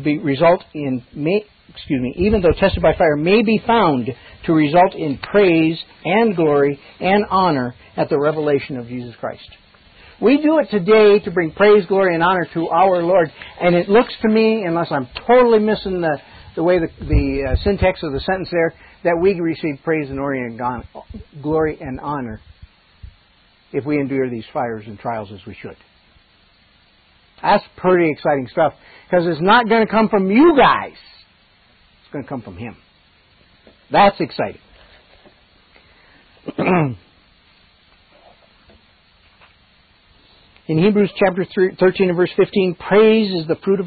A: tested by fire, may be found to result in praise and glory and honor at the revelation of Jesus Christ. We do it today to bring praise, glory, and honor to our Lord. And it looks to me, unless I'm totally missing the way the syntax of the sentence there, that we receive praise and glory and honor if we endure these fires and trials as we should. That's pretty exciting stuff, because it's not going to come from you guys. It's going to come from Him. That's exciting. In Hebrews chapter 13 and verse 15, praise the fruit.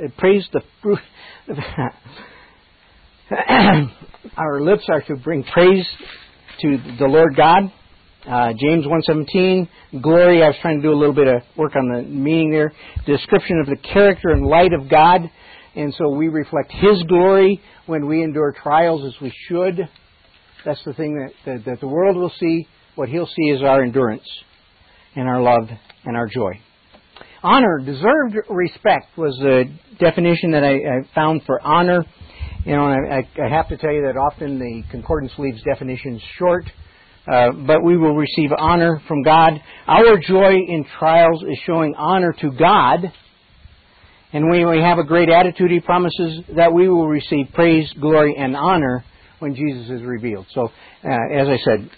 A: Our lips are to bring praise to the Lord God. James 1:17, glory. I was trying to do a little bit of work on the meaning there. Description of the character and light of God. And so we reflect His glory when we endure trials as we should. That's the thing that the world will see. What He'll see is our endurance and our love and our joy. Honor, deserved respect, was the definition that I found for honor. I have to tell you that often the concordance leaves definitions short. But we will receive honor from God. Our joy in trials is showing honor to God. And when we have a great attitude, He promises that we will receive praise, glory, and honor when Jesus is revealed. So, as I said,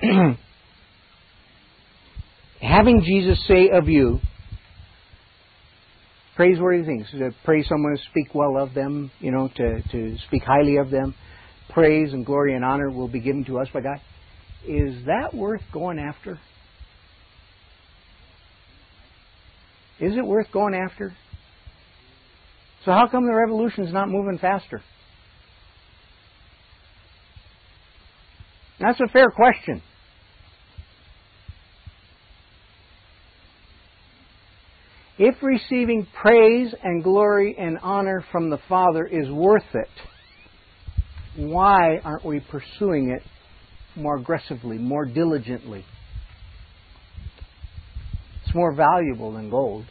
A: having Jesus say of you praiseworthy things, to praise someone, to speak well of them, to speak highly of them, praise and glory and honor will be given to us by God. Is that worth going after? Is it worth going after? So how come the revolution's not moving faster? That's a fair question. If receiving praise and glory and honor from the Father is worth it, why aren't we pursuing it more aggressively, more diligently? It's more valuable than gold.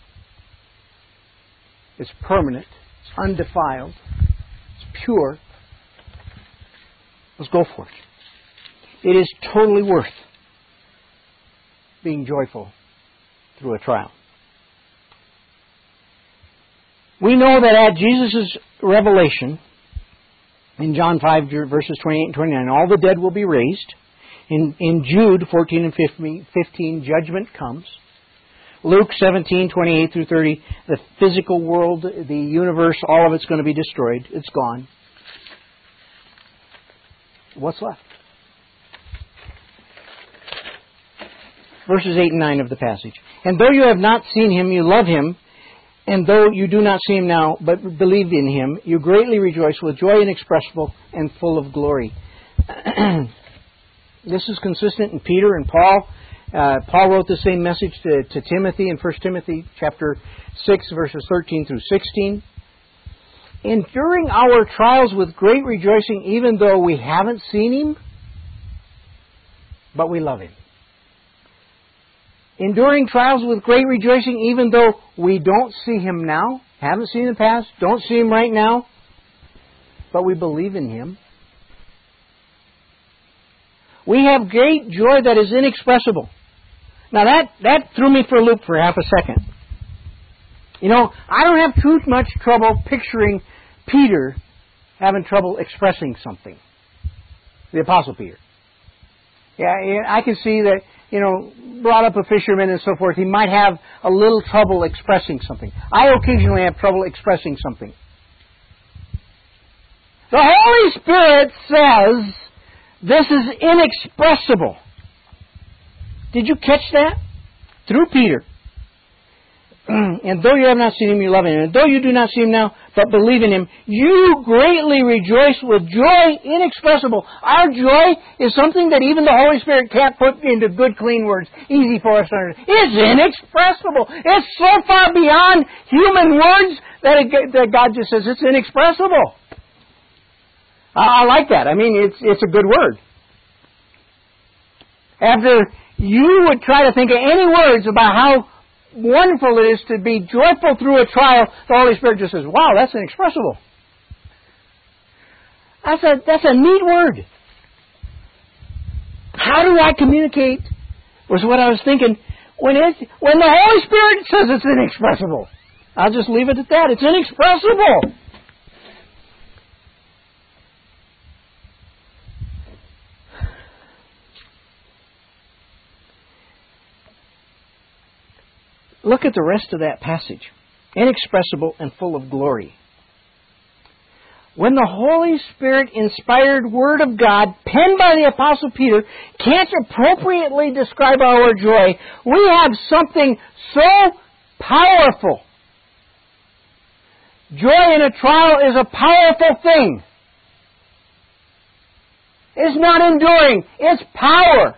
A: It's permanent. It's undefiled. It's pure. Let's go for it. It is totally worth being joyful through a trial. We know that at Jesus' revelation, in John 5, verses 28 and 29, all the dead will be raised. In Jude 14 and 15, judgment comes. Luke 17, 28 through 30, the physical world, the universe, all of it's going to be destroyed. It's gone. What's left? Verses 8 and 9 of the passage. And though you have not seen Him, you love Him. And though you do not see Him now, but believe in Him, you greatly rejoice with joy inexpressible and full of glory. This is consistent in Peter and Paul. Paul wrote the same message to Timothy in 1 Timothy chapter 6, verses 13 through 16. Enduring our trials with great rejoicing, even though we haven't seen Him, but we love Him. Enduring trials with great rejoicing, even though we don't see Him now, haven't seen in the past, don't see Him right now, but we believe in Him. We have great joy that is inexpressible. Now that threw me for a loop for half a second. You know, I don't have too much trouble picturing Peter having trouble expressing something. The Apostle Peter. Yeah, I can see that, you know, brought up a fisherman and so forth, he might have a little trouble expressing something. I occasionally have trouble expressing something. The Holy Spirit says this is inexpressible. Did you catch that? Through Peter. And though you have not seen Him, you love Him. And though you do not see Him now, but believe in Him, you greatly rejoice with joy inexpressible. Our joy is something that even the Holy Spirit can't put into good, clean words, easy for us to understand. It's inexpressible. It's so far beyond human words that God just says it's inexpressible. I like that. I mean, it's a good word. After you would try to think of any words about how wonderful it is to be joyful through a trial, the Holy Spirit just says, wow, that's inexpressible. That's a neat word. How do I communicate? Was what I was thinking. When the Holy Spirit says it's inexpressible, I'll just leave it at that. It's inexpressible. Look at the rest of that passage. Inexpressible and full of glory. When the Holy Spirit inspired Word of God, penned by the Apostle Peter, can't appropriately describe our joy, we have something so powerful. Joy in a trial is a powerful thing. It's not enduring. It's power.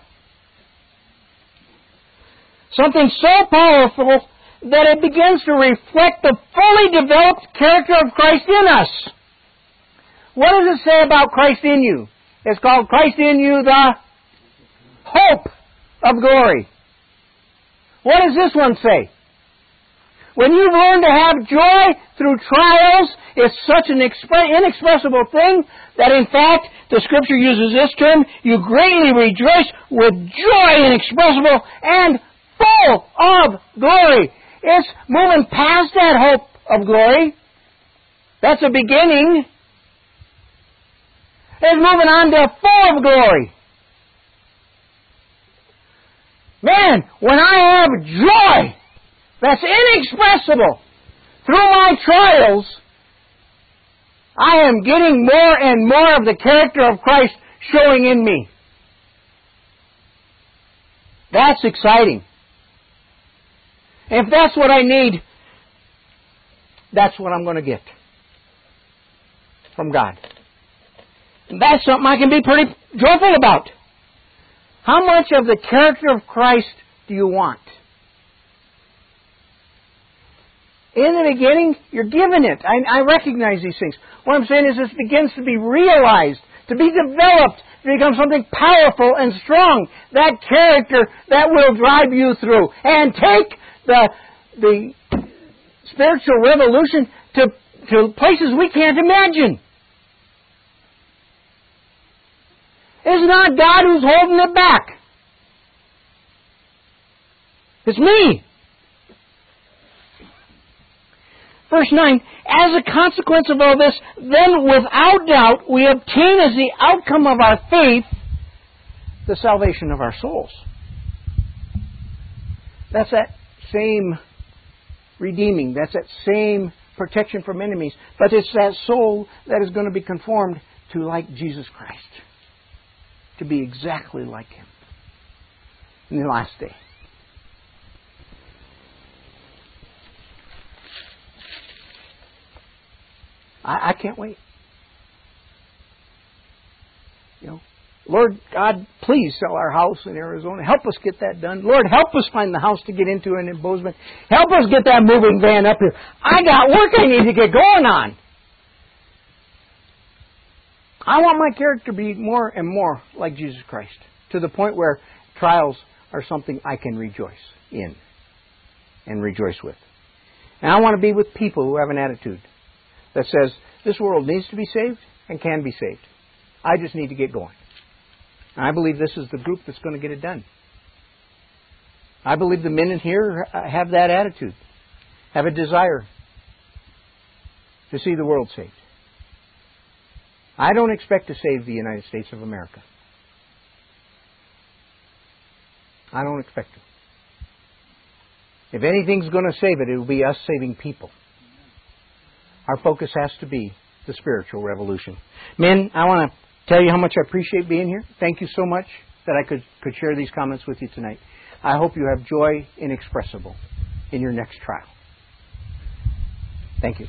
A: Something so powerful that it begins to reflect the fully developed character of Christ in us. What does it say about Christ in you? It's called Christ in you, the hope of glory. What does this one say? When you've learned to have joy through trials, it's such an inexpressible thing that in fact, the Scripture uses this term, you greatly rejoice with joy inexpressible and full of glory. It's moving past that hope of glory. That's a beginning. It's moving on to full of glory. Man, when I have joy that's inexpressible through my trials, I am getting more and more of the character of Christ showing in me. That's exciting. If that's what I need, that's what I'm going to get from God. And that's something I can be pretty joyful about. How much of the character of Christ do you want? In the beginning, you're given it. I recognize these things. What I'm saying is this begins to be realized, to be developed, to become something powerful and strong. That character that will drive you through and take the spiritual revolution to places we can't imagine. It's not God who's holding it back. It's me. Verse 9, as a consequence of all this, then without doubt we obtain as the outcome of our faith the salvation of our souls. That's that same redeeming. That's that same protection from enemies. But it's that soul that is going to be conformed to like Jesus Christ. To be exactly like Him in the last day. I can't wait. You know, Lord God, please sell our house in Arizona. Help us get that done. Lord, help us find the house to get into in Bozeman. Help us get that moving van up here. I got work I need to get going on. I want my character to be more and more like Jesus Christ, to the point where trials are something I can rejoice in and rejoice with. And I want to be with people who have an attitude that says, this world needs to be saved and can be saved. I just need to get going. And I believe this is the group that's going to get it done. I believe the men in here have that attitude, have a desire to see the world saved. I don't expect to save the United States of America. I don't expect to. If anything's going to save it, it will be us saving people. Our focus has to be the spiritual revolution. Men, I want to tell you how much I appreciate being here. Thank you so much that I could share these comments with you tonight. I hope you have joy inexpressible in your next trial. Thank you.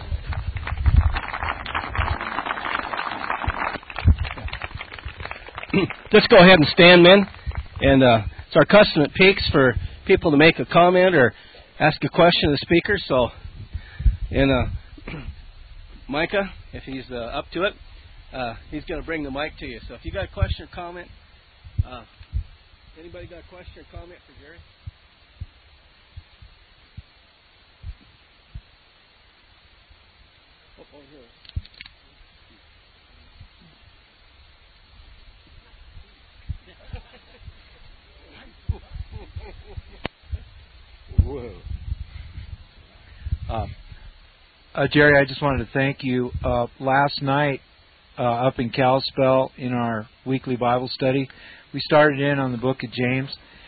B: Let's go ahead and stand, men. And it's our custom at Peaks for people to make a comment or ask a question of the speaker. So, and Micah, if he's up to it, he's going to bring the mic to you. So if you got a question or comment, anybody got a question or comment for Jerry? Oh, here.
C: Whoa. Jerry, I just wanted to thank you. Last night, up in Kalispell in our weekly Bible study, we started in on the book of James.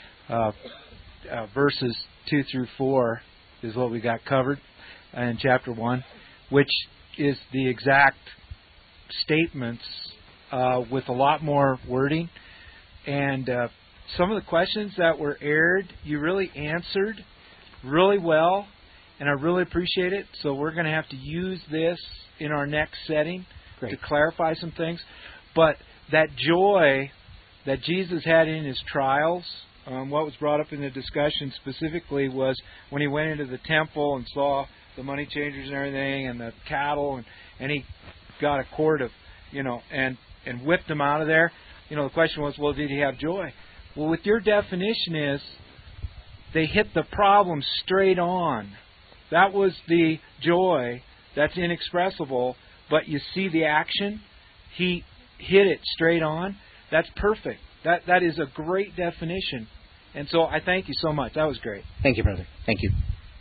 C: Verses 2 through 4 is what we got covered in chapter 1, which is the exact statements with a lot more wording. And some of the questions that were aired, you really answered really well, and I really appreciate it. So we're going to have to use this in our next setting to clarify some things. But that joy that Jesus had in His trials, what was brought up in the discussion specifically was when He went into the temple and saw the money changers and everything and the cattle, and He got a cord of, and whipped them out of there. The question was, well, did He have joy? Well, with your definition is, they hit the problem straight on. That was the joy that's inexpressible, but you see the action. He hit it straight on. That's perfect. That is a great definition. And so I thank you so much. That was great.
A: Thank you, brother. Thank you.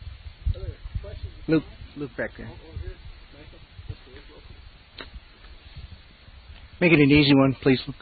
A: Luke back there. Make it an easy one, please, Luke.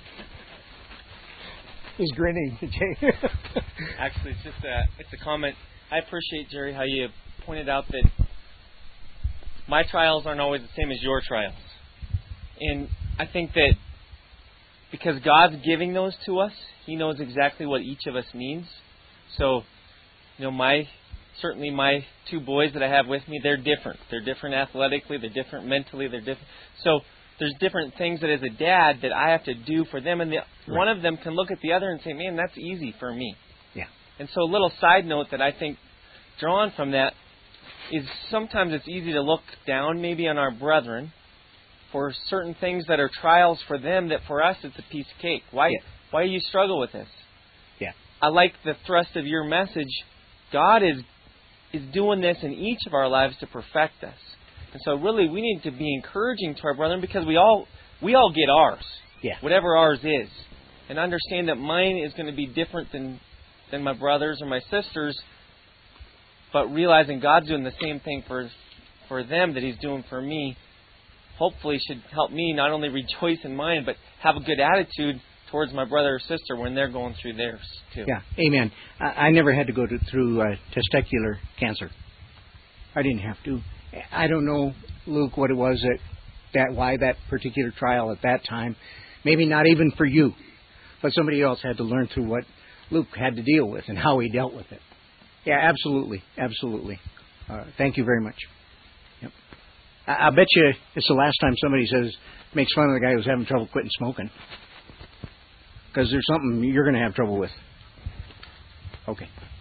A: He's grinning.
D: Actually, it's a comment. I appreciate, Jerry, how you pointed out that my trials aren't always the same as your trials. And I think that because God's giving those to us, He knows exactly what each of us needs. So, my two boys that I have with me, they're different. They're different athletically, they're different mentally, they're different. So there's different things that as a dad that I have to do for them, and one of them can look at the other and say, man, that's easy for me.
A: Yeah.
D: And so a little side note that I think drawn from that is sometimes it's easy to look down maybe on our brethren for certain things that are trials for them that for us it's a piece of cake. Why do you struggle with this?
A: Yeah.
D: I like the thrust of your message. God is doing this in each of our lives to perfect us. And so really we need to be encouraging to our brethren because we all get ours.
A: Yeah.
D: Whatever ours is. And understand that mine is going to be different than my brothers or my sisters, but realizing God's doing the same thing for them that He's doing for me, hopefully should help me not only rejoice in mine, but have a good attitude towards my brother or sister when they're going through theirs too.
A: Yeah, amen. I never had to go through testicular cancer. I didn't have to. I don't know, Luke, what it was why that particular trial at that time. Maybe not even for you, but somebody else had to learn through what Luke had to deal with and how he dealt with it. Yeah, absolutely, absolutely. Thank you very much. Yep. I bet you it's the last time somebody makes fun of the guy who's having trouble quitting smoking. Because there's something you're going to have trouble with. Okay.